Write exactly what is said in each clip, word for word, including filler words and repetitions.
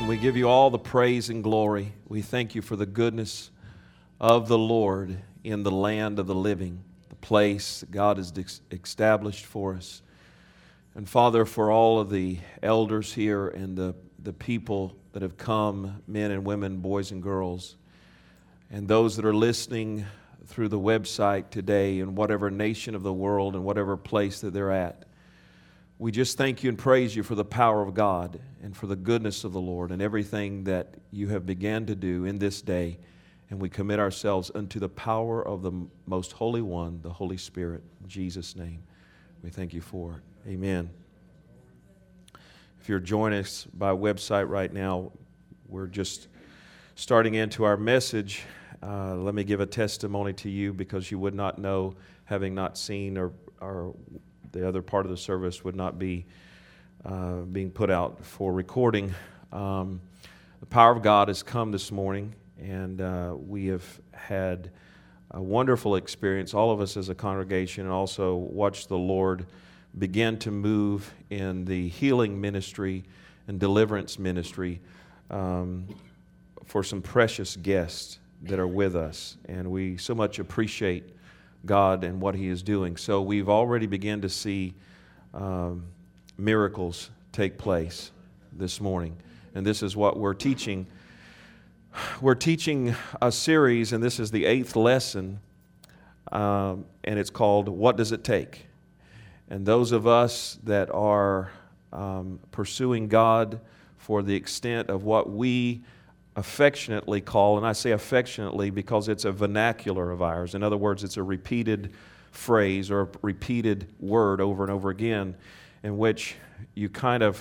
Amen. We give you all the praise and glory. We thank you for the goodness of the Lord in the land of the living, the place that God has established for us. And Father, for all of the elders here and the, the people that have come, men and women, boys and girls, and those that are listening through the website today in whatever nation of the world and whatever place that they're at, we just thank you and praise you for the power of God and for the goodness of the Lord and everything that you have began to do in this day. And we commit ourselves unto the power of the most holy one, the Holy Spirit. In Jesus' name, we thank you for it. Amen. If you're joining us by website right now, we're just starting into our message. Uh, let me give a testimony to you because you would not know, having not seen or, or the other part of the service would not be uh, being put out for recording. Um, the power of God has come this morning, and uh, we have had a wonderful experience, all of us as a congregation, and also watched the Lord begin to move in the healing ministry and deliverance ministry um, for some precious guests that are with us. And we so much appreciate God and what He is doing. So we've already begun to see um, miracles take place this morning. And this is what we're teaching. We're teaching a series, and this is the eighth lesson, um, and it's called, What Does It Take? And those of us that are um, pursuing God for the extent of what we affectionately call, and I say affectionately because it's a vernacular of ours. In other words, it's a repeated phrase or a repeated word over and over again in which you kind of,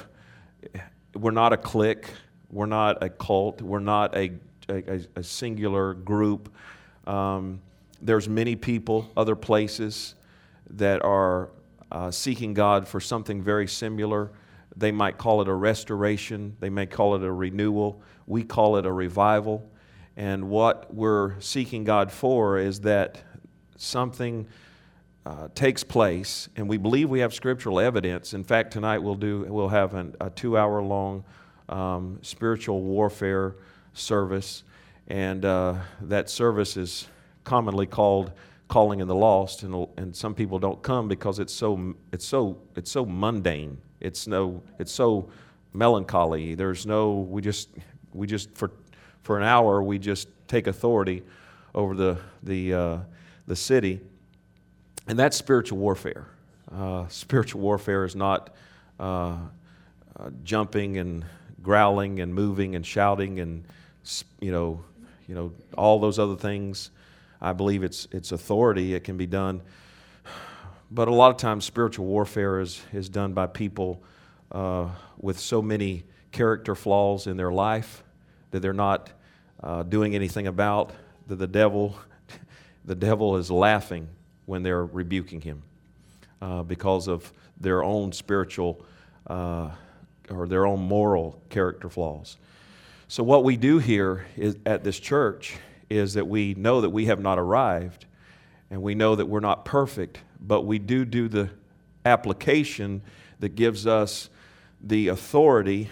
we're not a clique, we're not a cult, we're not a, a, a singular group. Um, there's many people, other places that are uh, seeking God for something very similar. They might call it a restoration, they may call it a renewal. We call it a revival, and what we're seeking God for is that something uh, takes place, and we believe we have scriptural evidence. In fact, tonight we'll do we'll have an, a two-hour-long um, spiritual warfare service, and uh, that service is commonly called "Calling in the Lost," and and some people don't come because it's so it's so it's so mundane. It's no it's so melancholy. There's no we just. We just for for an hour we just take authority over the the uh, the city, and that's spiritual warfare. Uh, spiritual warfare is not uh, uh, jumping and growling and moving and shouting and you know you know all those other things. I believe it's it's authority. It can be done, but a lot of times spiritual warfare is is done by people uh, with so many character flaws in their life that they're not uh, doing anything about, that the devil, the devil is laughing when they're rebuking him uh, because of their own spiritual uh, or their own moral character flaws. So what we do here is, at this church is that we know that we have not arrived, and we know that we're not perfect, but we do do the application that gives us the authority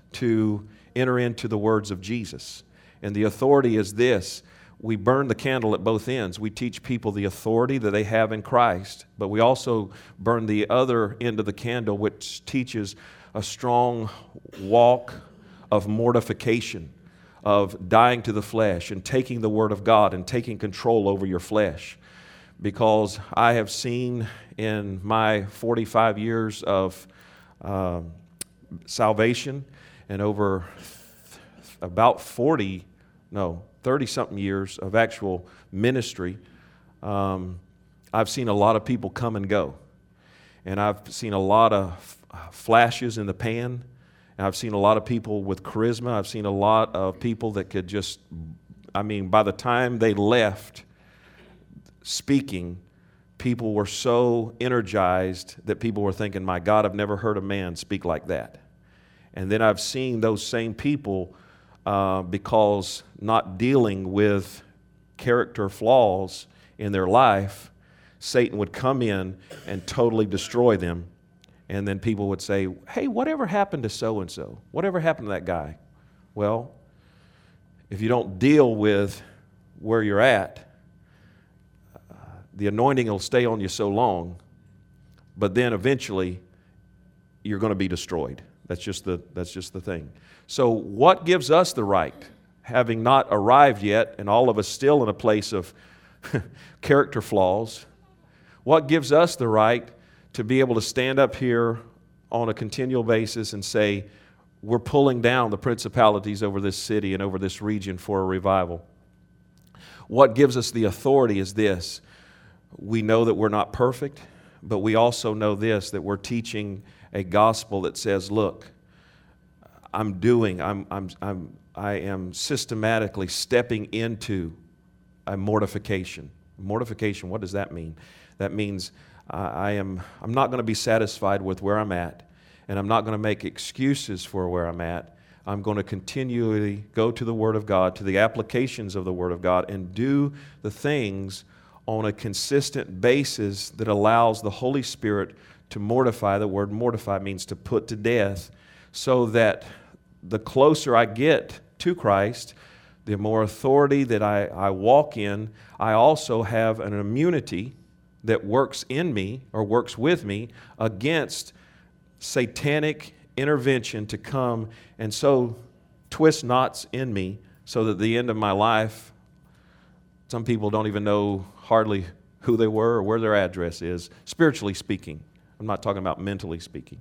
to enter into the words of Jesus. And the authority is this: we burn the candle at both ends. We teach people the authority that they have in Christ, but we also burn the other end of the candle, which teaches a strong walk of mortification, of dying to the flesh and taking the Word of God and taking control over your flesh. Because I have seen in my forty-five years of uh, salvation, and over about forty, no, thirty-something years of actual ministry, um, I've seen a lot of people come and go. And I've seen a lot of flashes in the pan. And I've seen a lot of people with charisma. I've seen a lot of people that could just, I mean, by the time they left speaking, people were so energized that people were thinking, my God, I've never heard a man speak like that. And then I've seen those same people, uh, because not dealing with character flaws in their life, Satan would come in and totally destroy them. And then people would say, hey, whatever happened to so-and-so? Whatever happened to that guy? Well, if you don't deal with where you're at, uh, the anointing will stay on you so long, but then eventually you're going to be destroyed. That's just the, that's just the thing. So what gives us the right, having not arrived yet, and all of us still in a place of character flaws, what gives us the right to be able to stand up here on a continual basis and say, we're pulling down the principalities over this city and over this region for a revival? What gives us the authority is this. We know that we're not perfect, but we also know this, that we're teaching a gospel that says, look, I'm doing, I'm, I'm, I'm, I am systematically stepping into a mortification. Mortification, what does that mean? That means uh, I am, I'm not going to be satisfied with where I'm at, and I'm not going to make excuses for where I'm at. I'm going to continually go to the Word of God, to the applications of the Word of God, and do the things on a consistent basis that allows the Holy Spirit to mortify. The word mortify means to put to death, so that the closer I get to Christ, the more authority that I, I walk in, I also have an immunity that works in me or works with me against satanic intervention to come and so twist knots in me so that at the end of my life, some people don't even know hardly who they were or where their address is, spiritually speaking. I'm not talking about mentally speaking.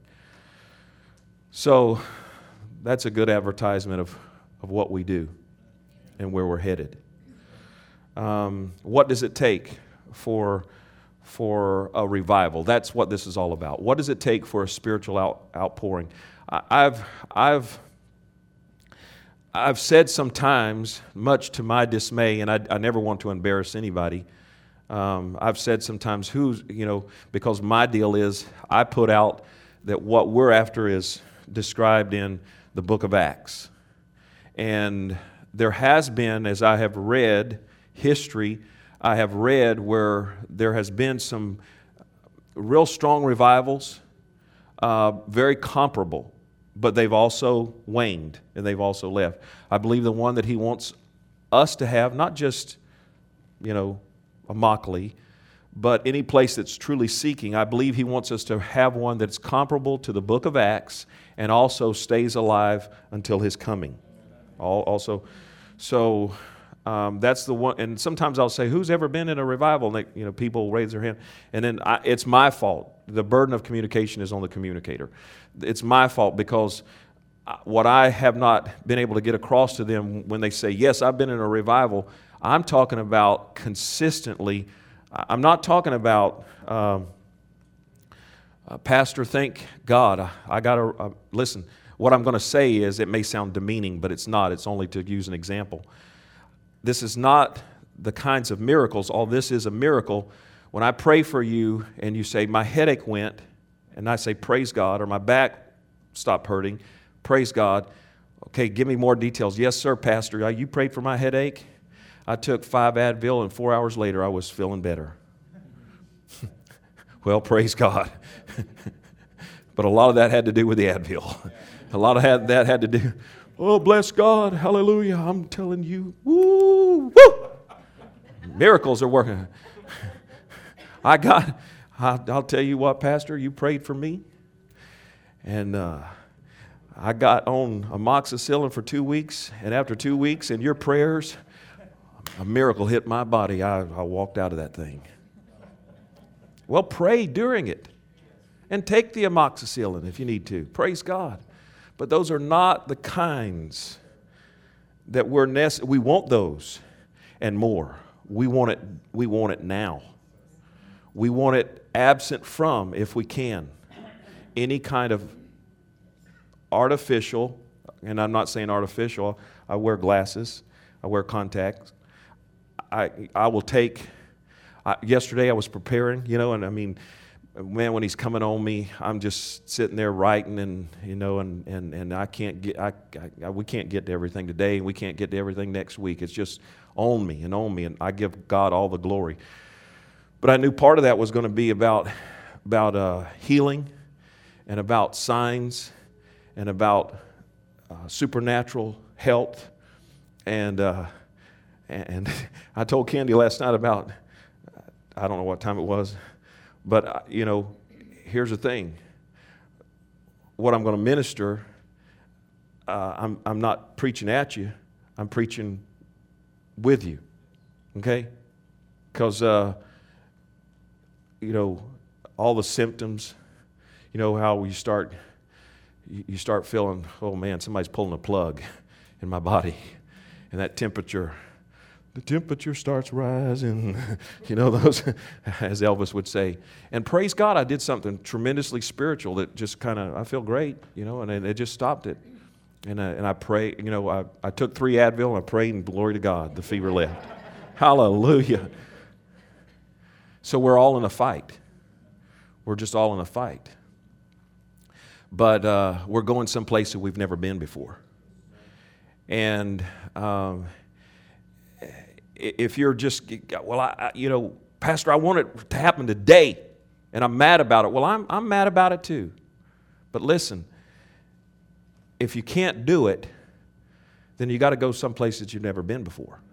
So that's a good advertisement of, of what we do and where we're headed. Um, what does it take for, for a revival? That's what this is all about. What does it take for a spiritual out, outpouring? I, I've, I've, I've said sometimes, much to my dismay, and I, I never want to embarrass anybody, um, I've said sometimes, who's, you know, because my deal is I put out that what we're after is described in the book of Acts. And there has been, as I have read history, I have read where there has been some real strong revivals, uh, very comparable, but they've also waned and they've also left. I believe the one that he wants us to have, not just, you know, a Immokalee, but any place that's truly seeking, I believe he wants us to have one that's comparable to the book of Acts and also stays alive until his coming. Also, so um, that's the one. And sometimes I'll say, "Who's ever been in a revival?" And they, you know, people raise their hand, and then I, it's my fault. The burden of communication is on the communicator. It's my fault because what I have not been able to get across to them when they say, "Yes, I've been in a revival," I'm talking about consistently. I'm not talking about, um, uh, Pastor, thank God. I, I got to, uh, listen, what I'm going to say is, it may sound demeaning, but it's not. It's only to use an example. This is not the kinds of miracles. All this is a miracle. When I pray for you and you say, my headache went, and I say, praise God, or my back stopped hurting, praise God. Okay, give me more details. Yes, sir, Pastor. You prayed for my headache? I took five Advil, and four hours later, I was feeling better. Well, praise God. But a lot of that had to do with the Advil. A lot of that had to do, oh, bless God, hallelujah, I'm telling you, woo, woo. Miracles are working. I got, I'll tell you what, Pastor, you prayed for me, and uh, I got on amoxicillin for two weeks, and after two weeks and your prayers, a miracle hit my body. I, I walked out of that thing. Well, pray during it. And take the amoxicillin if you need to. Praise God. But those are not the kinds that we're necessary. We want those and more. We want it, we want it now. We want it absent from, if we can, any kind of artificial, and I'm not saying artificial, I wear glasses, I wear contacts. I, I will take, I, yesterday I was preparing, you know, and I mean, man, when he's coming on me, I'm just sitting there writing, and you know, and and, and I can't get, I, I we can't get to everything today, and we can't get to everything next week. It's just on me and on me, and I give God all the glory. But I knew part of that was going to be about about uh, healing, and about signs, and about uh, supernatural health. And uh, and I told Candy last night about, I don't know what time it was, but, uh, you know, here's the thing. What I'm going to minister, uh, I'm, I'm not preaching at you. I'm preaching with you, okay? Because, uh, you know, all the symptoms, you know how you start, you start feeling, oh, man, somebody's pulling a plug in my body. And that temperature, the temperature starts rising, you know, those, as Elvis would say. And praise God, I did something tremendously spiritual that just kind of, I feel great, you know, and it just stopped it. And I, and I pray, you know, I, I took three Advil and I prayed, and glory to God, the fever left. Hallelujah. So we're all in a fight. We're just all in a fight. But uh, we're going someplace that we've never been before. And um, if you're just, well, I, I, you know, Pastor, I want it to happen today, and I'm mad about it. Well, I'm I'm mad about it too. But listen, if you can't do it, then you got to go someplace that you've never been before.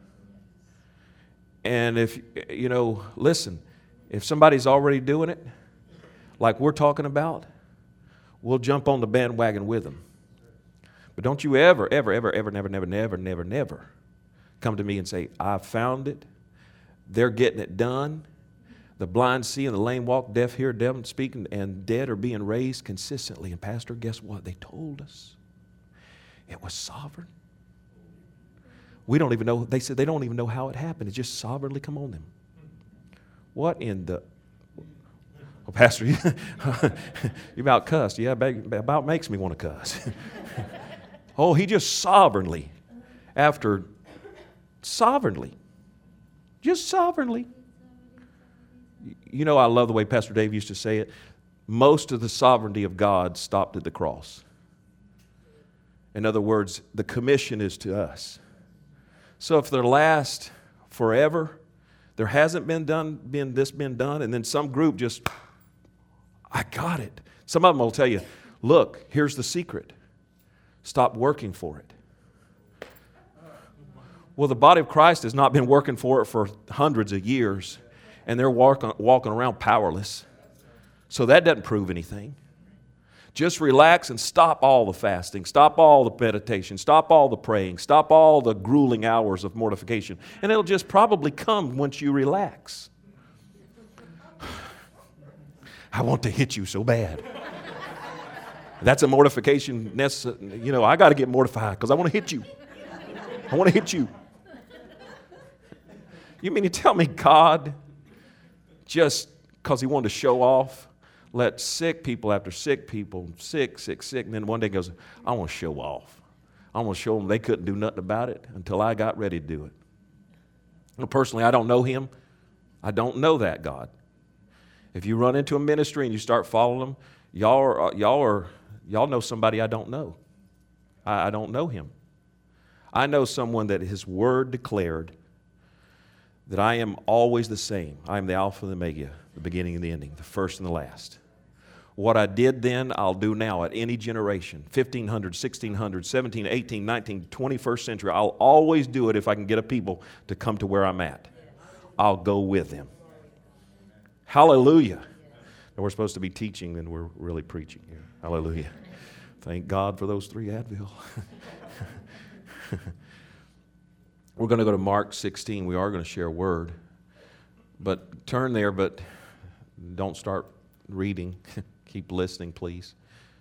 And if, you know, listen, if somebody's already doing it, like we're talking about, we'll jump on the bandwagon with them. But don't you ever, ever, ever, ever, never, never, never, never, never come to me and say, I found it. They're getting it done. The blind see and the lame walk, deaf hear, dumb speak, and dead are being raised consistently. And Pastor, guess what? They told us. It was sovereign. We don't even know. They said they don't even know how it happened. It just sovereignly come on them. What in the... Well, Pastor, you, you about cussed. Yeah, about makes me want to cuss. Oh, he just sovereignly, after sovereignly, just sovereignly. You know, I love the way Pastor Dave used to say it. Most of the sovereignty of God stopped at the cross. In other words, the commission is to us. So if they're last forever, there hasn't been done, been this been done, and then some group just, I got it. Some of them will tell you, look, here's the secret. Stop working for it. Well, the body of Christ has not been working for it for hundreds of years, and they're walking, walking around powerless. So that doesn't prove anything. Just relax and stop all the fasting, stop all the meditation, stop all the praying, stop all the grueling hours of mortification, and it'll just probably come once you relax. I want to hit you so bad. That's a mortification necessary. You know, I got to get mortified because I want to hit you. I want to hit you. You mean to tell me God, just because he wanted to show off, let sick people after sick people, sick, sick, sick, and then one day goes, I want to show off. I want to show them they couldn't do nothing about it until I got ready to do it. Well, personally, I don't know him. I don't know that God. If you run into a ministry and you start following them, y'all are, y'all are, y'all know somebody I don't know. I, I don't know him. I know someone that his word declared that I am always the same. I am the Alpha and the Omega, the beginning and the ending, the first and the last. What I did then, I'll do now at any generation, fifteen hundred, sixteen hundred, seventeen, eighteen, nineteen, twenty-first century. I'll always do it if I can get a people to come to where I'm at. I'll go with them. Hallelujah. And we're supposed to be teaching, and we're really preaching here. Hallelujah. Thank God for those three Advil. We're going to go to Mark sixteen. We are going to share a word. But turn there, but don't start reading. Keep listening, please.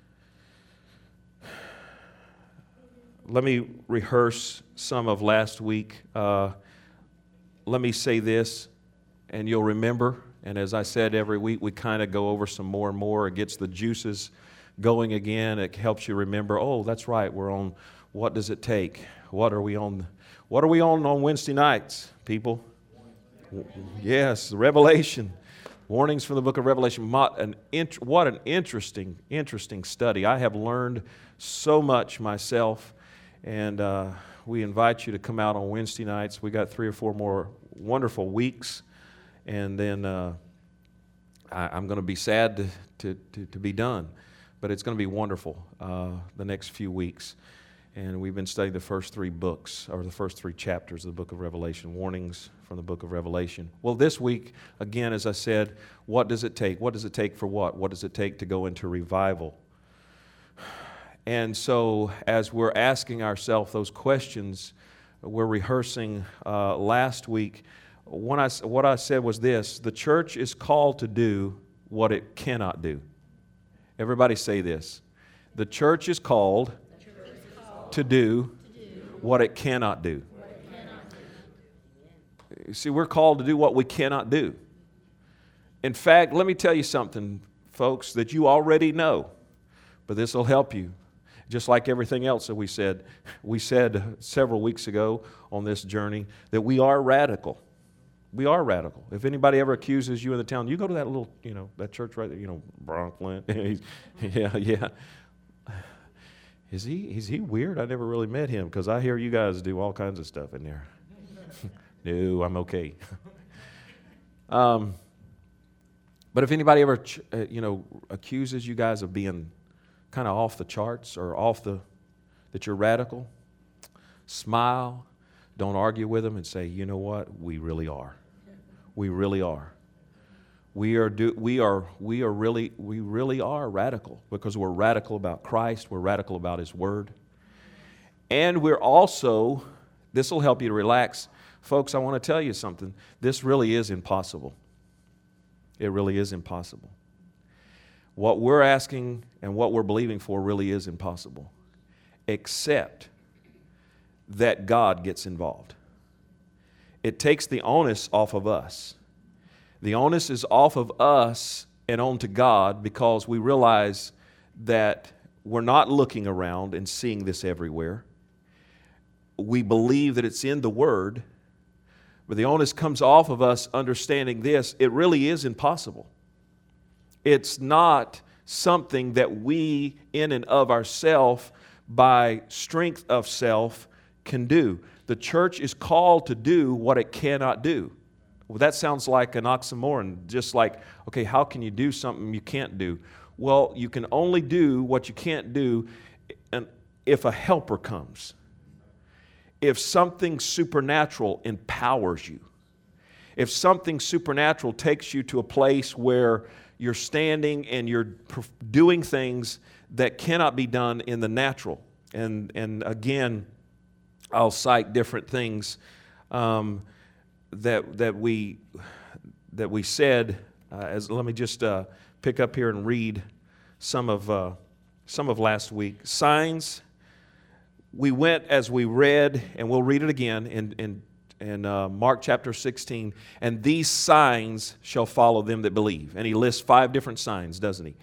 Let me rehearse some of last week. Uh, let me say this, and you'll remember. And as I said, every week we kind of go over some more and more. It gets the juices going again. It helps you remember, oh, that's right, we're on What Does It Take? What are we on? What are we on on Wednesday nights, people? Yes, Revelation. Warnings from the book of Revelation. What an, int- what an interesting, interesting study. I have learned so much myself, and uh, we invite you to come out on Wednesday nights. We got three or four more wonderful weeks, and then uh, I, I'm going to be sad to, to, to, to be done, but it's going to be wonderful uh, the next few weeks. And we've been studying the first three books, or the first three chapters of the book of Revelation, warnings from the book of Revelation. Well, this week, again, as I said, what does it take? What does it take for what? What does it take to go into revival? And so, as we're asking ourselves those questions, we're rehearsing uh, last week. When I, what I said was this: the church is called to do what it cannot do. Everybody say this. The church is called to do what it cannot do. You see, we're called to do what we cannot do. In fact, let me tell you something, folks, that you already know, but this will help you. Just like everything else that we said. We said several weeks ago on this journey that we are radical. We are radical. If anybody ever accuses you in the town, you go to that little, you know, that church right there, you know, Bronklin. yeah, yeah. Is he is he weird? I never really met him because I hear you guys do all kinds of stuff in there. No, I'm okay. um, but if anybody ever, uh, you know, accuses you guys of being kind of off the charts or off the, that you're radical, smile, don't argue with them, and say, you know what, we really are. We really are. We are do we are we are really we really are radical because we're radical about Christ, we're radical about His Word. And we're also, this will help you to relax. Folks, I want to tell you something. This really is impossible. It really is impossible. What we're asking and what we're believing for really is impossible, except that God gets involved. It takes the onus off of us. The onus is off of us and onto God because we realize that we're not looking around and seeing this everywhere. We believe that it's in the Word, but the onus comes off of us understanding this. It really is impossible. It's not something that we, in and of ourselves, by strength of self, can do. The church is called to do what it cannot do. Well, that sounds like an oxymoron, just like, okay, how can you do something you can't do? Well, you can only do what you can't do if a helper comes, if something supernatural empowers you, if something supernatural takes you to a place where you're standing and you're doing things that cannot be done in the natural. And, and again, I'll cite different things um, that that we that we said. Uh, as let me just uh, pick up here and read some of uh, some of last week. Signs. We went as we read, and we'll read it again in in, in uh, Mark chapter sixteen. And these signs shall follow them that believe. And he lists five different signs, doesn't he?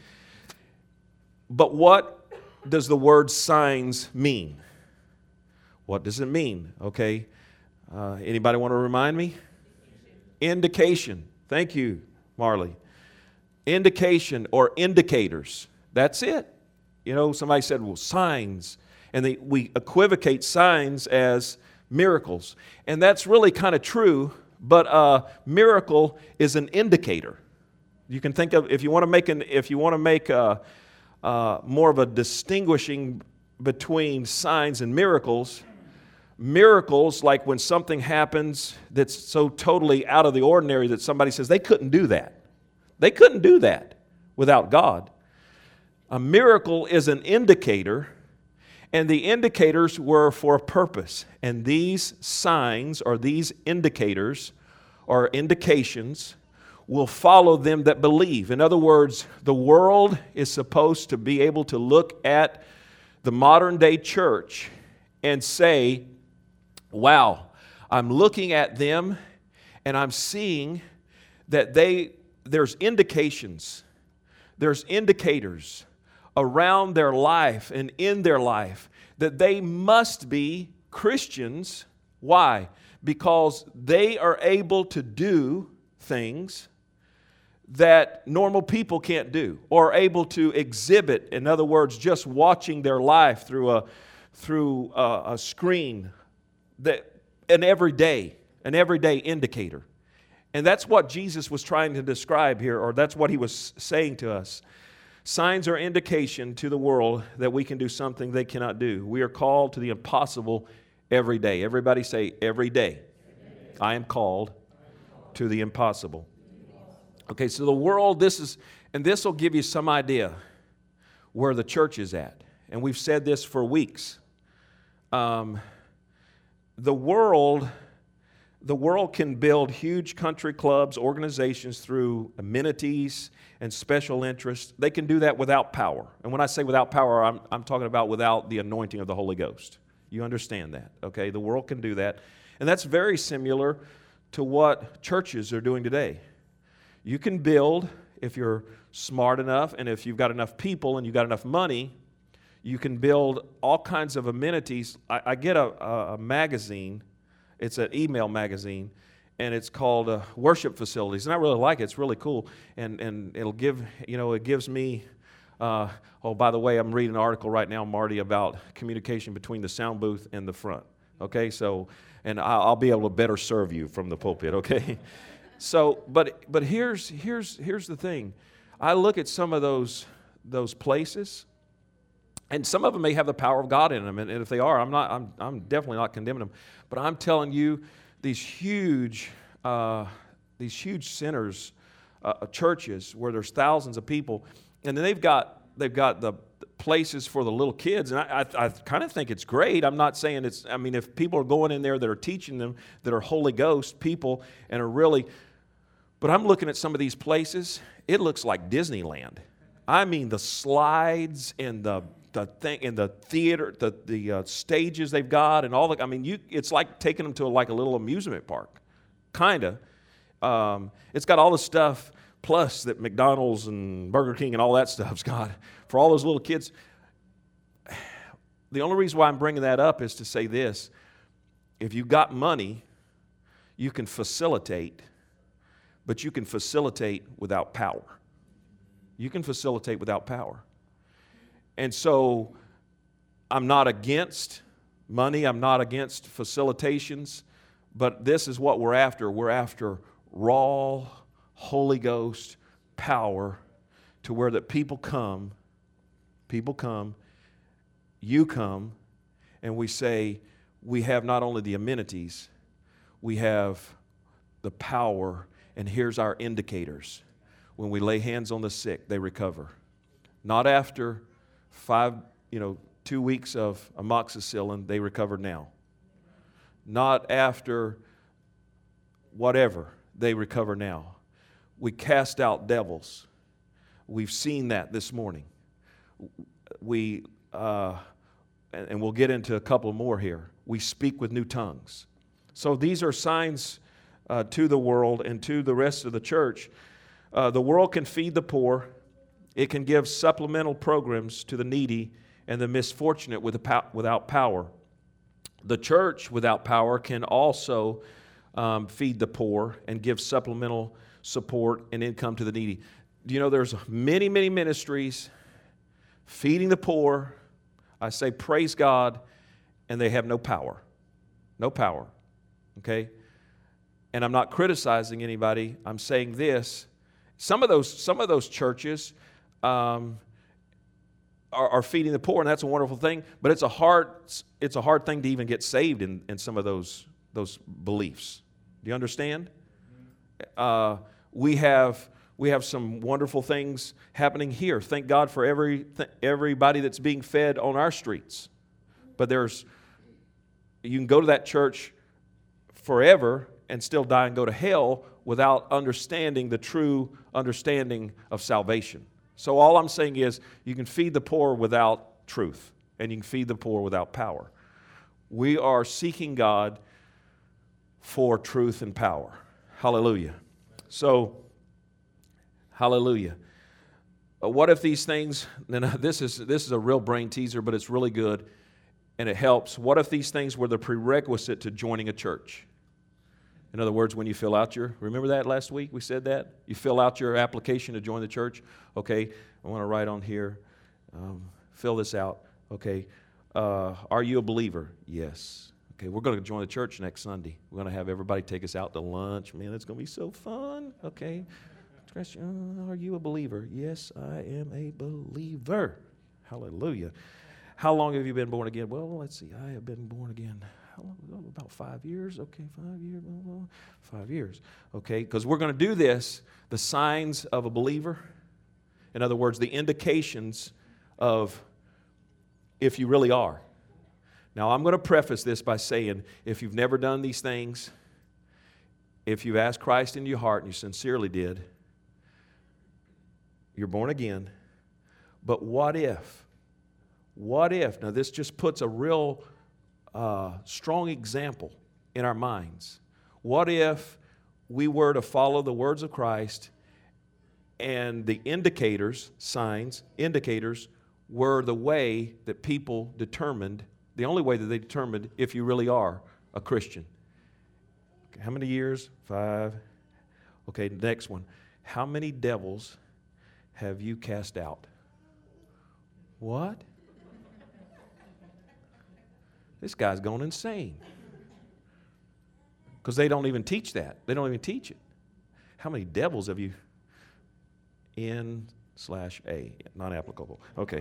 But what does the word signs mean? What does it mean? Okay. Uh, anybody want to remind me? Indication. Thank you, Marley. Indication or indicators. That's it. You know, somebody said, well, signs. And they, we equivocate signs as miracles. And that's really kind of true, but a miracle is an indicator. You can think of, if you want to make an, if you want to make a, uh, more of a distinguishing between signs and miracles, miracles, like when something happens that's so totally out of the ordinary that somebody says they couldn't do that. They couldn't do that without God. A miracle is an indicator, and the indicators were for a purpose. And these signs or these indicators or indications will follow them that believe. In other words, the world is supposed to be able to look at the modern day church and say, wow, I'm looking at them and I'm seeing that they there's indications, there's indicators around their life and in their life that they must be Christians. Why? Because they are able to do things that normal people can't do, or able to exhibit, in other words, just watching their life through a through a, a screen, that an everyday, an everyday indicator. And that's what Jesus was trying to describe here, or that's what he was saying to us. Signs are indication to the world that we can do something they cannot do. We are called to the impossible every day. Everybody say, every day. I am called to the impossible. Okay, so the world, this is, and this will give you some idea where the church is at. And we've said this for weeks. Um, the world, the world can build huge country clubs, organizations through amenities and special interests. They can do that without power. And when I say without power, I'm, I'm talking about without the anointing of the Holy Ghost. You understand that, okay? The world can do that. And that's very similar to what churches are doing today. You can build, if you're smart enough and if you've got enough people and you've got enough money, you can build all kinds of amenities. I, I get a, a, a magazine. It's an email magazine, and it's called uh, Worship Facilities. And I really like it. It's really cool. And and it'll give, you know, it gives me, uh, oh, by the way, I'm reading an article right now, Marty, about communication between the sound booth and the front. Okay, so, and I'll, I'll be able to better serve you from the pulpit, okay? So, but but here's here's here's the thing. I look at some of those those places, and some of them may have the power of God in them, and, and if they are, I'm not I'm I'm definitely not condemning them. But I'm telling you, these huge uh, these huge centers, uh, churches where there's thousands of people, and then they've got they've got the places for the little kids, and I, I, I kind of think it's great. I'm not saying it's, I mean, if people are going in there that are teaching them, that are Holy Ghost people, and are really, but I'm looking at some of these places, it looks like Disneyland. I mean, the slides and the the thing and the theater, the the uh, stages they've got, and all the, I mean, you, it's like taking them to a, like a little amusement park, kind of. Um, it's got all the stuff, plus that McDonald's and Burger King and all that stuff's got for all those little kids. The only reason why I'm bringing that up is to say this. If you've got money, you can facilitate, but you can facilitate without power. You can facilitate without power. And so I'm not against money. I'm not against facilitations, but this is what we're after. We're after raw Holy Ghost power to where that people come, people come, you come, and we say we have not only the amenities, we have the power, and here's our indicators. When we lay hands on the sick, they recover. Not after five, you know, two weeks of amoxicillin, they recover now. Not after whatever, they recover now. We cast out devils. We've seen that this morning. We, uh, and, and we'll get into a couple more here. We speak with new tongues. So these are signs uh, to the world and to the rest of the church. Uh, the world can feed the poor. It can give supplemental programs to the needy and the misfortunate with a, without power. The church without power can also um, feed the poor and give supplemental support and income to the needy. Do you know there's many, many ministries feeding the poor? I say praise God, and they have no power. No power. Okay? And I'm not criticizing anybody. I'm saying this. Some of those, some of those churches um, are, are feeding the poor, and that's a wonderful thing. But it's a hard, it's a hard thing to even get saved in, in some of those those beliefs. Do you understand? Uh, we have we have some wonderful things happening here. Thank God for every th- everybody that's being fed on our streets. But there's you can go to that church forever and still die and go to hell without understanding the true understanding of salvation. So all I'm saying is you can feed the poor without truth, and you can feed the poor without power. We are seeking God for truth and power. Hallelujah. So, hallelujah. Uh, what if these things, and this is this is a real brain teaser, but it's really good, and it helps. What if these things were the prerequisite to joining a church? In other words, when you fill out your, remember that last week we said that? You fill out your application to join the church. Okay, I want to write on here, um, fill this out. Okay, uh, are you a believer? Yes. Okay, we're going to join the church next Sunday. We're going to have everybody take us out to lunch. Man, it's going to be so fun. Okay, Christian, uh, are you a believer? Yes, I am a believer. Hallelujah. How long have you been born again? Well, let's see. I have been born again. How long? Oh, about five years. Okay, five years. Oh, five years. Okay, because we're going to do this, the signs of a believer. In other words, the indications of if you really are. Now, I'm going to preface this by saying, if you've never done these things, if you've asked Christ into your heart and you sincerely did, you're born again. But what if? What if? Now, this just puts a real uh, strong example in our minds. What if we were to follow the words of Christ and the indicators, signs, indicators, were the way that people determined, the only way that they determined if you really are a Christian? Okay, how many years? Five. Okay, next one. How many devils have you cast out? What? This guy's going insane. Because they don't even teach that. They don't even teach it. How many devils have you? N slash A, not applicable. Okay.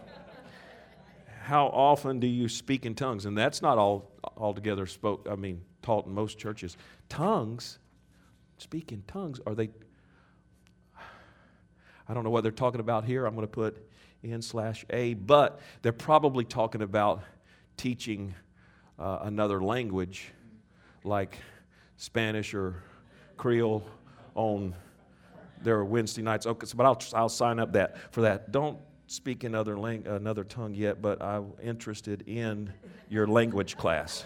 How often do you speak in tongues? And that's not all altogether spoke, I mean, taught in most churches. Tongues, speak in tongues, are they, I don't know what they're talking about here. I'm going to put N slash A, but they're probably talking about teaching uh, another language like Spanish or Creole on their Wednesday nights. Okay, so, but I'll I'll sign up that for that. Don't speak in other lang- another tongue yet, but I'm interested in your language class.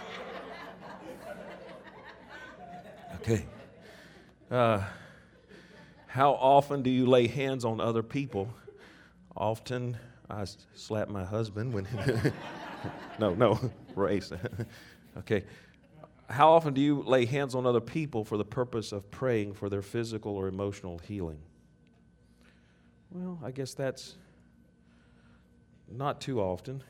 Okay. Uh, how often do you lay hands on other people? Often. I slap my husband when. no, no, race. Okay. How often do you lay hands on other people for the purpose of praying for their physical or emotional healing? Well, I guess that's not too often.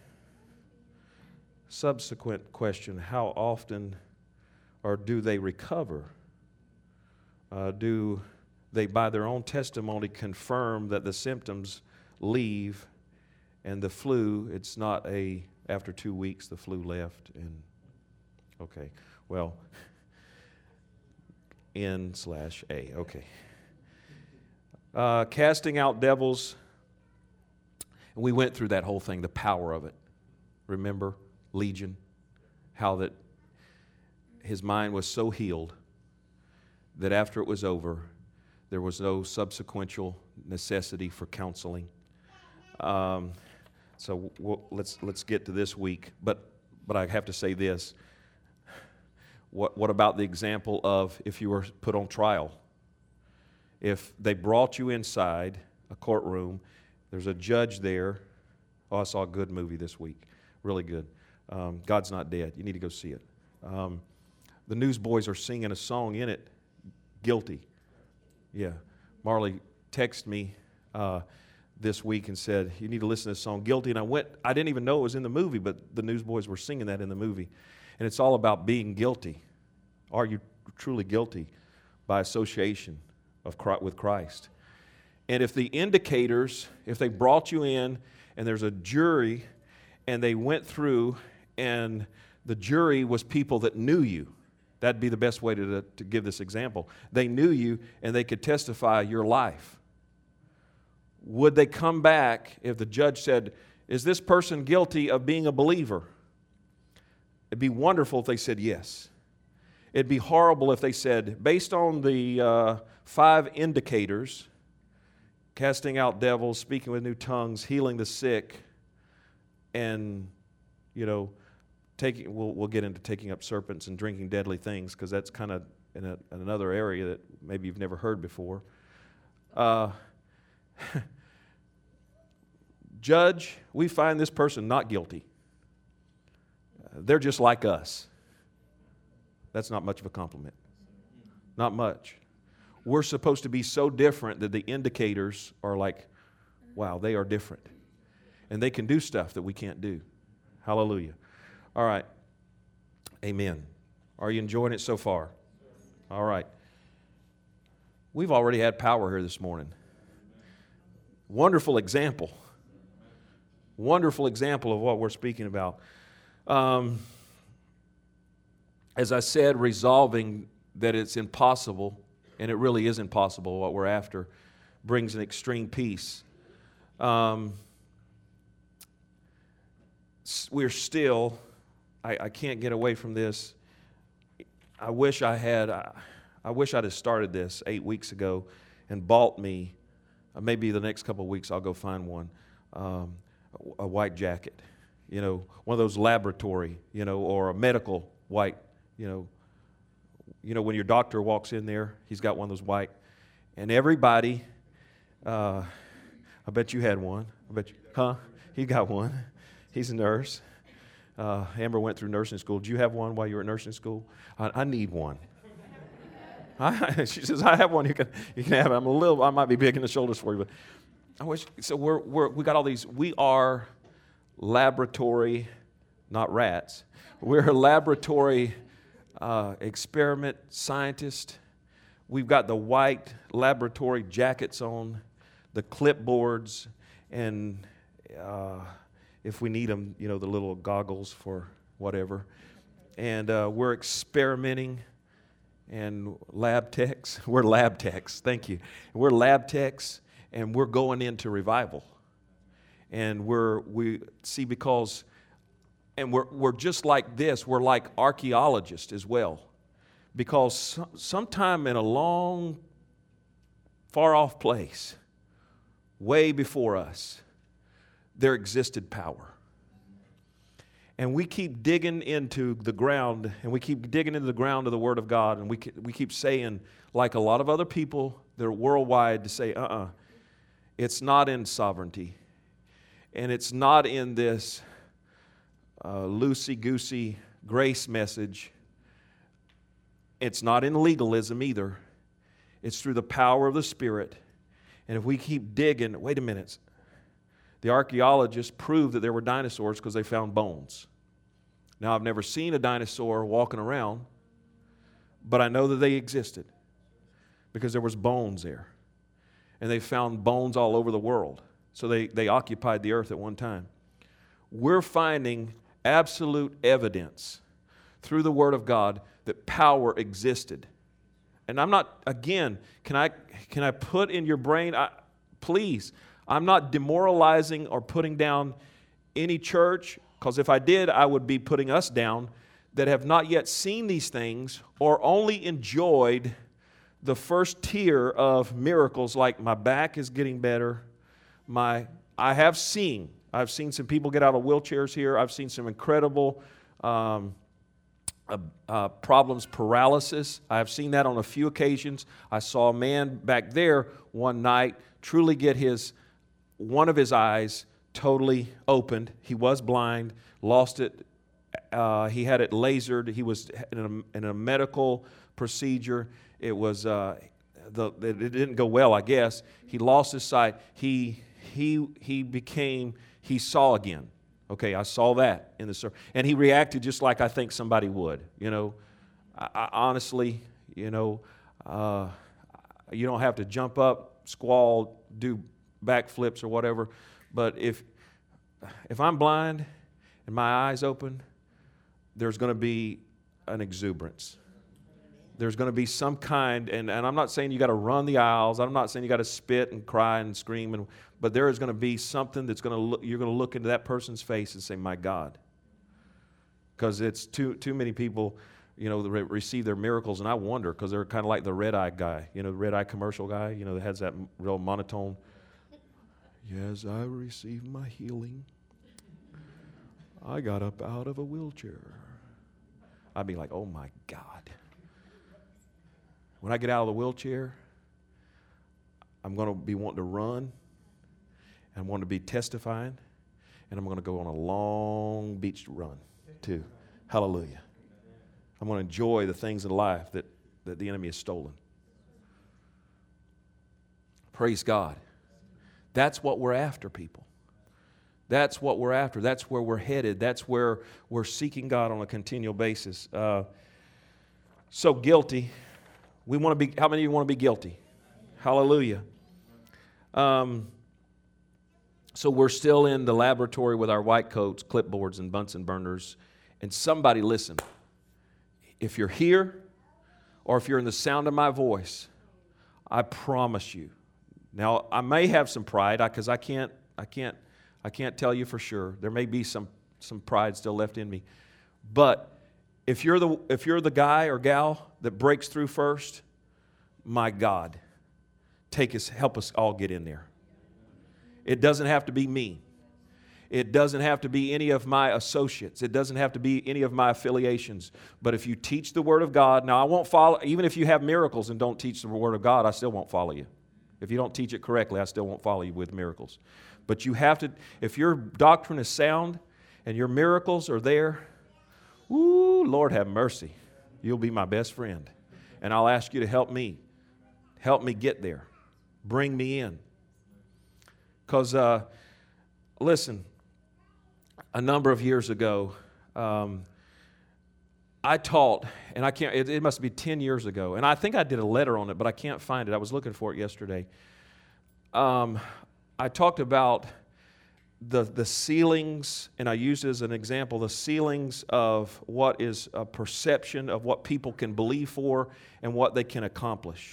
Subsequent question, how often or do they recover? Uh, do they, by their own testimony, confirm that the symptoms leave and the flu, it's not a, after two weeks, the flu left and, okay. Well, N slash A, okay. Uh, casting out devils, we went through that whole thing, the power of it. Remember, Legion, how that his mind was so healed that after it was over, there was no subsequential necessity for counseling. Um, so we'll, let's let's get to this week, but but I have to say this. What, what about the example of if you were put on trial? If they brought you inside a courtroom, there's a judge there. Oh, I saw a good movie this week. Really good. Um, God's Not Dead. You need to go see it. Um, the Newsboys are singing a song in it, Guilty. Yeah. Marley texted me uh, this week and said, you need to listen to this song, Guilty. And I went, I didn't even know it was in the movie, but the Newsboys were singing that in the movie. And it's all about being guilty. Are you truly guilty by association of Christ, with Christ? And if the indicators, if they brought you in and there's a jury and they went through and the jury was people that knew you, that'd be the best way to, to give this example. They knew you and they could testify your life. Would they come back if the judge said, is this person guilty of being a believer? It'd be wonderful if they said yes. It'd be horrible if they said, based on the uh, five indicators, casting out devils, speaking with new tongues, healing the sick, and, you know, taking, we'll, we'll get into taking up serpents and drinking deadly things, because that's kind of in, a, in another area that maybe you've never heard before. Uh, Judge, we find this person not guilty. They're just like us. That's not much of a compliment. Not much. We're supposed to be so different that the indicators are like, wow, they are different. And they can do stuff that we can't do. Hallelujah. All right. Amen. Are you enjoying it so far? All right. We've already had power here this morning. Wonderful example. Wonderful example of what we're speaking about. Um, as I said, resolving that it's impossible, and it really is impossible what we're after, brings an extreme peace. Um, we're still, I, I can't get away from this. I wish I had, I, I wish I'd have started this eight weeks ago and bought me, uh, maybe the next couple of weeks I'll go find one, um, a, a white jacket, you know, one of those laboratory, you know, or a medical white, you know, you know, when your doctor walks in there, he's got one of those white, and everybody, uh, I bet you had one, I bet you, huh? He got one. He's a nurse. Uh, Amber went through nursing school. Did you have one while you were in nursing school? I, I need one. I, she says, I have one. You can, you can have it. I'm a little, I might be big in the shoulders for you, but I wish. So we're, we're, we got all these. We are laboratory, not rats. We're a laboratory uh, experiment scientist. We've got the white laboratory jackets on, the clipboards, and uh, if we need them, you know, the little goggles for whatever. And uh, we're experimenting. And lab techs, we're lab techs, thank you. We're lab techs, and we're going into revival. And we're, we see because, and we're, we're just like this, we're like archaeologists as well. Because some, sometime in a long, far off place, way before us, there existed power. And we keep digging into the ground, and we keep digging into the ground of the Word of God, and we we keep saying, like a lot of other people that are worldwide, to say, uh-uh, it's not in sovereignty, and it's not in this uh, loosey-goosey grace message. It's not in legalism either. It's through the power of the Spirit. And if we keep digging, wait a minute, the archaeologists proved that there were dinosaurs because they found bones. Now, I've never seen a dinosaur walking around, but I know that they existed because there was bones there. And they found bones all over the world. So they, they occupied the earth at one time. We're finding absolute evidence through the Word of God that power existed. And I'm not, again, can I, can I put in your brain, I, please, I'm not demoralizing or putting down any church, because if I did, I would be putting us down, that have not yet seen these things or only enjoyed the first tier of miracles, like my back is getting better. My I have seen, I've seen some people get out of wheelchairs here. I've seen some incredible um, uh, uh, problems, paralysis. I've seen that on a few occasions. I saw a man back there one night truly get his one of his eyes totally opened. He was blind, lost it. Uh, he had it lasered. He was in a, in a medical procedure. It was uh, the it didn't go well, I guess. He lost his sight. He he he became he saw again. Okay, I saw that in the service, and he reacted just like I think somebody would. You know, I, I, honestly, you know, uh, you don't have to jump up, squall, do backflips or whatever. But if if I'm blind and my eyes open, there's going to be an exuberance. There's going to be some kind, and, and I'm not saying you got to run the aisles. I'm not saying you got to spit and cry and scream, and, but there is going to be something that's going to look, you're going to look into that person's face and say, "My God," because it's too too many people, you know, that re- receive their miracles, and I wonder because they're kind of like the red eye guy, you know, the red eye commercial guy, you know, that has that real monotone. Yes, I received my healing. I got up out of a wheelchair. I'd be like, oh my God. When I get out of the wheelchair, I'm going to be wanting to run. I'm going to be testifying. And I'm going to go on a long beach run too. Hallelujah. I'm going to enjoy the things in life that, that the enemy has stolen. Praise God. That's what we're after, people. That's what we're after. That's where we're headed. That's where we're seeking God on a continual basis. Uh, so guilty. We want to be. How many of you want to be guilty? Hallelujah. Um, so we're still in the laboratory with our white coats, clipboards, and Bunsen burners. And somebody listen. If you're here or if you're in the sound of my voice, I promise you. Now, I may have some pride because I can't, I can't, I can't tell you for sure. There may be some, some pride still left in me. But if you're the if you're the guy or gal that breaks through first, my God, take us, help us all get in there. It doesn't have to be me. It doesn't have to be any of my associates. It doesn't have to be any of my affiliations. But if you teach the Word of God, now I won't follow, even if you have miracles and don't teach the Word of God, I still won't follow you. If you don't teach it correctly, I still won't follow you with miracles. But you have to, if your doctrine is sound and your miracles are there, ooh, Lord have mercy. You'll be my best friend. And I'll ask you to help me. Help me get there. Bring me in. Because, uh, listen, a number of years ago, um, I taught, and I can't, it, it must be ten years ago, and I think I did a letter on it, but I can't find it. I was looking for it yesterday. Um, I talked about the, the ceilings, and I used it as an example, the ceilings of what is a perception of what people can believe for and what they can accomplish.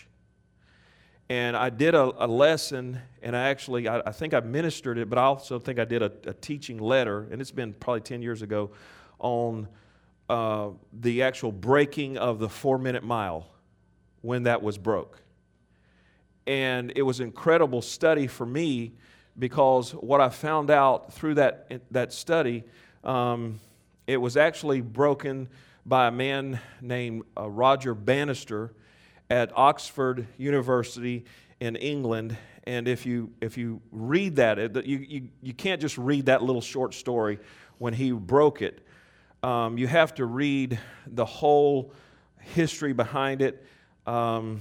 And I did a, a lesson, and I actually, I, I think I ministered it, but I also think I did a, a teaching letter, and it's been probably ten years ago, on uh, the actual breaking of the four-minute mile when that was broke. And it was an incredible study for me because what I found out through that, that study, um, it was actually broken by a man named uh, Roger Bannister at Oxford University in England. And if you if you read that, it, you, you, you can't just read that little short story when he broke it. Um, you have to read the whole history behind it. Um,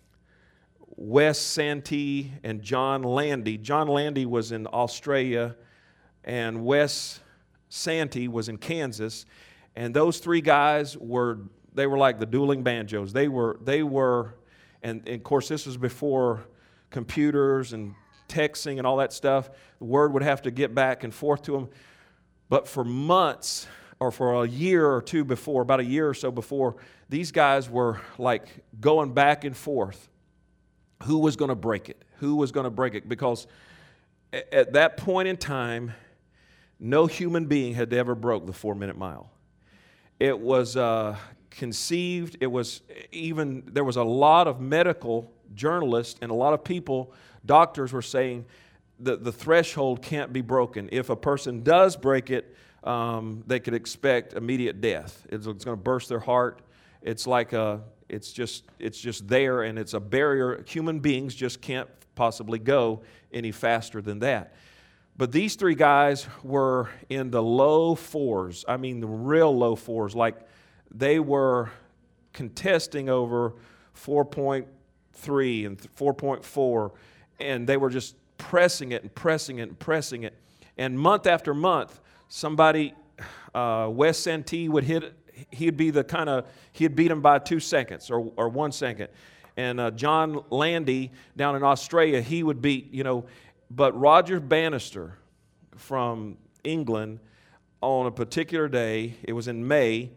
Wes Santee and John Landy. John Landy was in Australia, and Wes Santee was in Kansas. And those three guys were They were like the dueling banjos. They were, they were, and, and of course this was before computers and texting and all that stuff. The word would have to get back and forth to them. But for months, or for a year or two before, about a year or so before, these guys were like going back and forth. Who was going to break it? Who was going to break it? Because at that point in time, no human being had ever broke the four-minute mile. It was uh, conceived, it was even, there was a lot of medical journalists and a lot of people, doctors were saying that the threshold can't be broken. If a person does break it, um, they could expect immediate death. It's, it's going to burst their heart. It's like a, it's just, it's just there, and it's a barrier. Human beings just can't possibly go any faster than that. But these three guys were in the low fours. I mean, the real low fours. Like they were contesting over four point three and four point four, and they were just pressing it and pressing it and pressing it. And month after month, somebody, uh, Wes Santee would hit it. He'd be the kind of, he'd beat him by two seconds or, or one second. And uh, John Landy down in Australia, he would beat, you know, but Roger Bannister from England on a particular day, it was in May,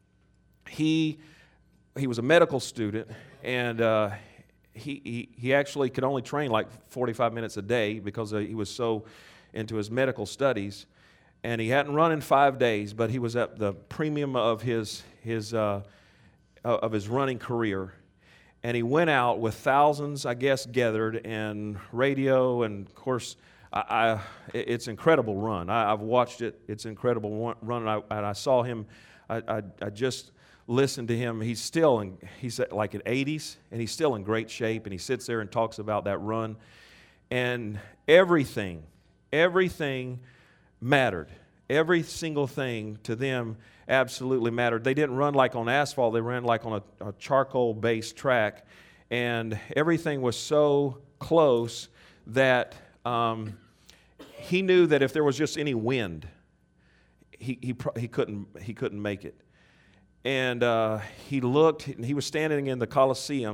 he he was a medical student, and uh, he, he, he actually could only train like forty-five minutes a day because uh, he was so into his medical studies. And he hadn't run in five days, but he was at the premium of his his uh, of his running career. And he went out with thousands, I guess, gathered, and radio, and of course, I, I, it's an incredible run. I, I've watched it. It's an incredible run, and I, and I saw him. I, I, I just listened to him. He's still in, he's at like in eighties, and he's still in great shape, and he sits there and talks about that run. And everything, everything mattered. Every single thing to them absolutely mattered. They didn't run like on asphalt. They ran like on a, a charcoal-based track. And everything was so close that um, he knew that if there was just any wind, he he, he couldn't he couldn't make it. And uh, he looked, and he was standing in the Coliseum,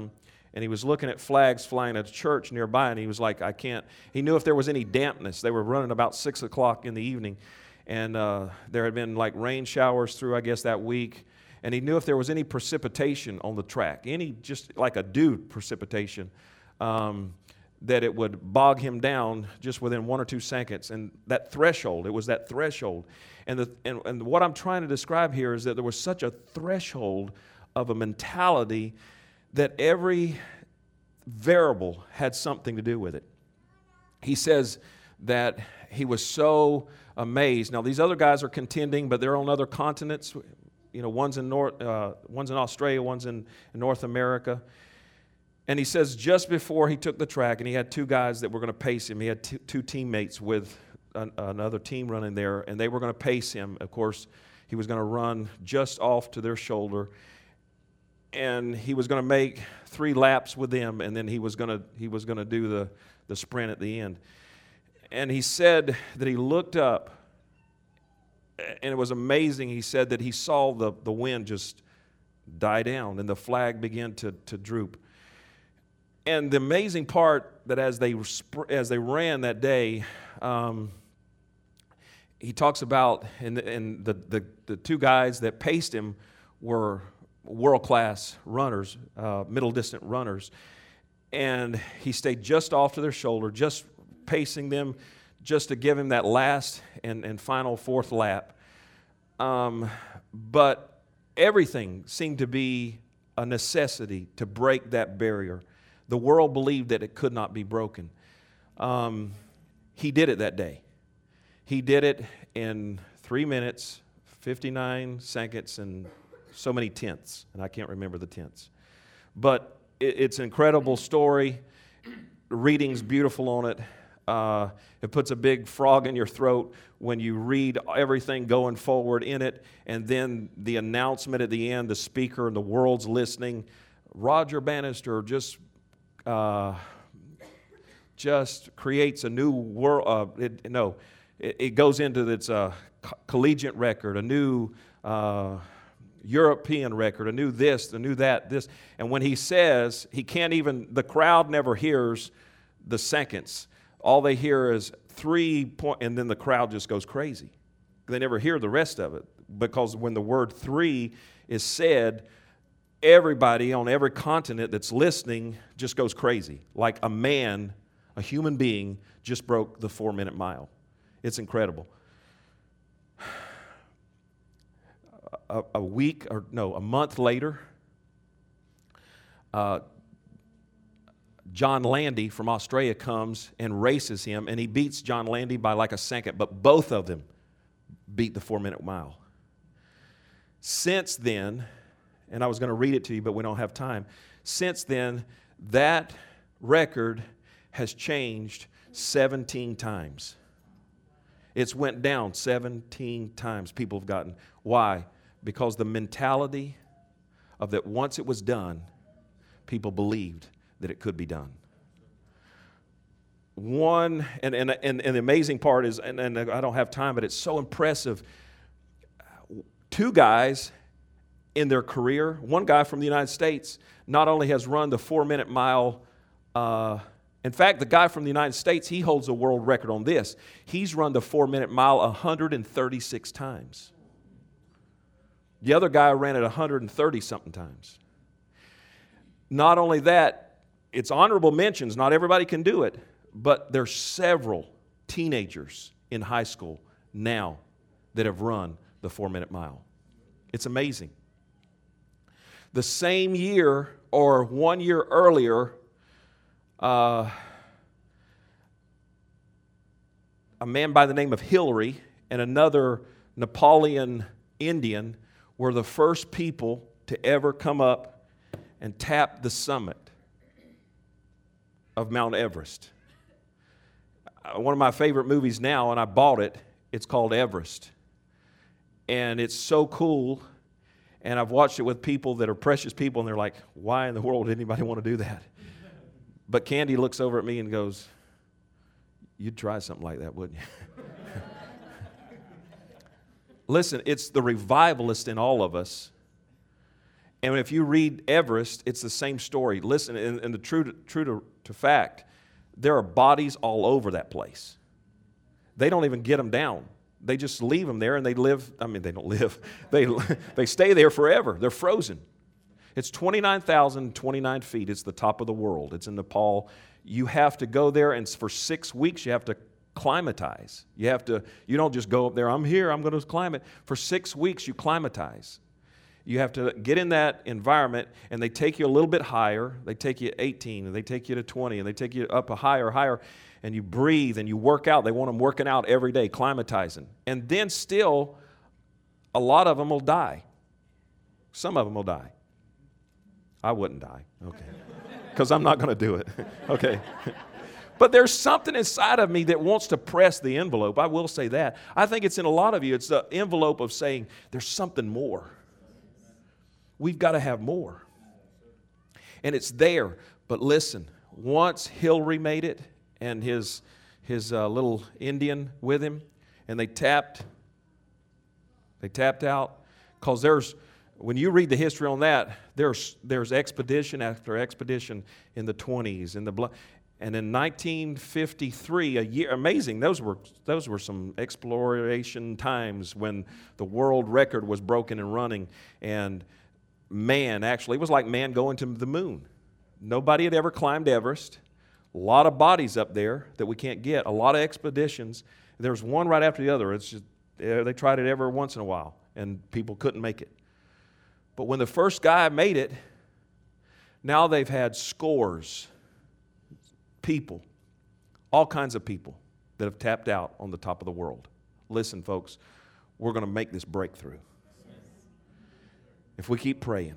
And he was looking at flags flying at a church nearby, and he was like, I can't. He knew if there was any dampness. They were running about six o'clock in the evening, and uh, there had been like rain showers through, I guess, that week. And he knew if there was any precipitation on the track, any just like a dew precipitation, um, that it would bog him down just within one or two seconds. And that threshold, it was that threshold. And, the, and, and what I'm trying to describe here is that there was such a threshold of a mentality that every variable had something to do with it. He says that he was so amazed. Now, these other guys are contending, but they're on other continents. You know, one's in North, uh, one's in Australia, one's in, in North America. And he says just before he took the track, and he had two guys that were going to pace him. He had two, two teammates with an, another team running there, and they were going to pace him. Of course, he was going to run just off to their shoulder, and he was going to make three laps with them, and then he was going to he was going to do the, the sprint at the end. And he said that he looked up, and it was amazing. He said that he saw the, the wind just die down and the flag began to, to droop. And the amazing part that as they as they ran that day, um, he talks about, and, and the, the, the two guys that paced him were world-class runners, uh, middle-distance runners. And he stayed just off to their shoulder, just pacing them, just to give him that last and, and final fourth lap. Um, but everything seemed to be a necessity to break that barrier. The world believed that it could not be broken. Um, he did it that day. He did it in three minutes, fifty-nine seconds, and so many tenths. And I can't remember the tenths. But it, it's an incredible story. The reading's beautiful on it. Uh, it puts a big frog in your throat when you read everything going forward in it, and then the announcement at the end, the speaker and the world's listening. Roger Bannister just uh, just creates a new world. Uh, it, no, it, it goes into its uh, co- collegiate record, a new uh, European record, a new this, a new that, this. And when he says, he can't even, the crowd never hears the seconds. All they hear is three point, and then the crowd just goes crazy. They never hear the rest of it, because when the word three is said, everybody on every continent that's listening just goes crazy. Like a man, a human being, just broke the four-minute mile. It's incredible. A, a week, or no, a month later, uh, John Landy from Australia comes and races him, and he beats John Landy by like a second, but both of them beat the four-minute mile. Since then, and I was going to read it to you, but we don't have time. Since then, that record has changed seventeen times. It's went down seventeen times. People have gotten. Why? Because the mentality of that once it was done, people believed that it could be done. One, and, and, and, and the amazing part is, and, and I don't have time, but it's so impressive. Two guys in their career, one guy from the United States not only has run the four-minute mile, uh, in fact, the guy from the United States, he holds a world record on this. He's run the four-minute mile one hundred thirty-six times. The other guy ran it one hundred thirty-something times. Not only that, it's honorable mentions. Not everybody can do it, but there's several teenagers in high school now that have run the four-minute mile. It's amazing. The same year or one year earlier, uh, a man by the name of Hillary and another Nepalian Indian were the first people to ever come up and tap the summit of Mount Everest. One of my favorite movies now, and I bought it, it's called Everest. And it's so cool. And I've watched it with people that are precious people, and they're like, why in the world would anybody want to do that? But Candy looks over at me and goes, you'd try something like that, wouldn't you? Listen, it's the revivalist in all of us. And if you read Everest, it's the same story. Listen, and, and the true, to, true to, to fact, there are bodies all over that place. They don't even get them down. They just leave them there and they live. I mean, they don't live. They, they stay there forever. They're frozen. It's twenty-nine thousand twenty-nine feet. It's the top of the world. It's in Nepal. You have to go there, and for six weeks you have to climatize. You have to. You don't just go up there, I'm here, I'm going to climb it. For six weeks you climatize. You have to get in that environment, and they take you a little bit higher. They take you eighteen, and they take you to twenty, and they take you up a higher, higher, and you breathe, and you work out. They want them working out every day, climatizing. And then still, a lot of them will die. Some of them will die. I wouldn't die, okay, because I'm not going to do it, okay. But there's something inside of me that wants to press the envelope. I will say that. I think it's in a lot of you. It's the envelope of saying there's something more. We've got to have more. And it's there. But listen, once Hillary made it and his, his uh, little Indian with him, and they tapped, they tapped out, because there's, when you read the history on that, there's, there's expedition after expedition in the twenties, in the blood. And in nineteen fifty-three, a year, amazing, those were, those were some exploration times when the world record was broken and running. And man, actually, it was like man going to the moon. Nobody had ever climbed Everest. A lot of bodies up there that we can't get. A lot of expeditions. There's one right after the other. It's just, they tried it every once in a while, and people couldn't make it. But when the first guy made it, now they've had scores, people, all kinds of people that have tapped out on the top of the world. Listen, folks, we're going to make this breakthrough. If we keep praying,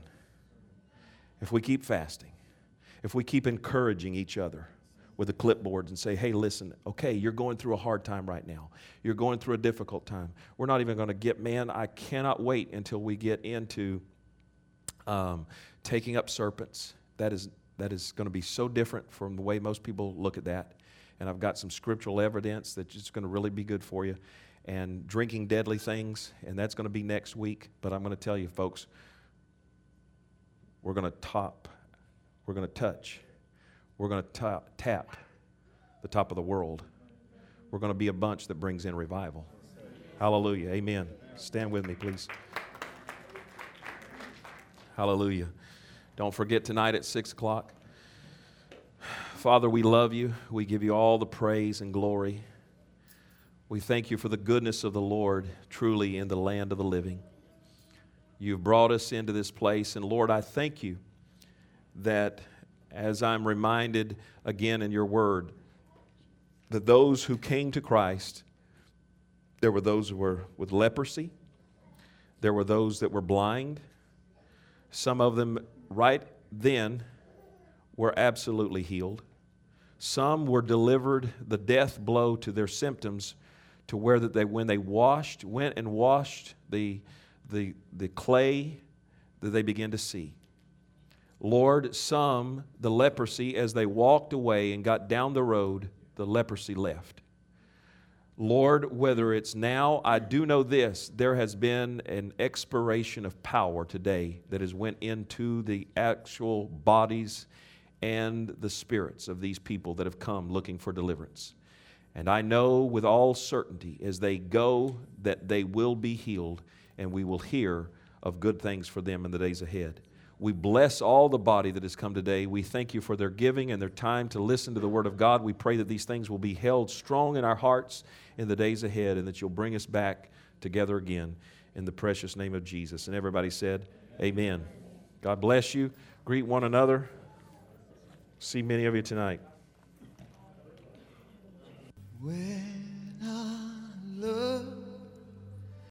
if we keep fasting, if we keep encouraging each other with the clipboards and say, hey, listen, okay, you're going through a hard time right now. You're going through a difficult time. We're not even going to get, man, I cannot wait until we get into um, taking up serpents. That is, that is going to be so different from the way most people look at that. And I've got some scriptural evidence that's just going to really be good for you. And drinking deadly things, and that's going to be next week. But I'm going to tell you, folks, we're going to top, we're going to touch, we're going to tap the top of the world. We're going to be a bunch that brings in revival. Hallelujah. Amen. Stand with me, please. Hallelujah. Don't forget tonight at six o'clock. Father, we love you. We give you all the praise and glory. We thank you for the goodness of the Lord truly in the land of the living. You've brought us into this place, and Lord, I thank you that as I'm reminded again in your word, that those who came to Christ, there were those who were with leprosy, there were those that were blind. Some of them right then were absolutely healed. Some were delivered the death blow to their symptoms, to where that they, when they washed, went and washed the, the, the clay, that they began to see. Lord, some, the leprosy, as they walked away and got down the road, the leprosy left. Lord, whether it's now, I do know this, there has been an expiration of power today that has went into the actual bodies and the spirits of these people that have come looking for deliverance. And I know with all certainty as they go that they will be healed, and we will hear of good things for them in the days ahead. We bless all the body that has come today. We thank you for their giving and their time to listen to the Word of God. We pray that these things will be held strong in our hearts in the days ahead, and that you'll bring us back together again in the precious name of Jesus. And everybody said, amen. God bless you. Greet one another. See many of you tonight. Where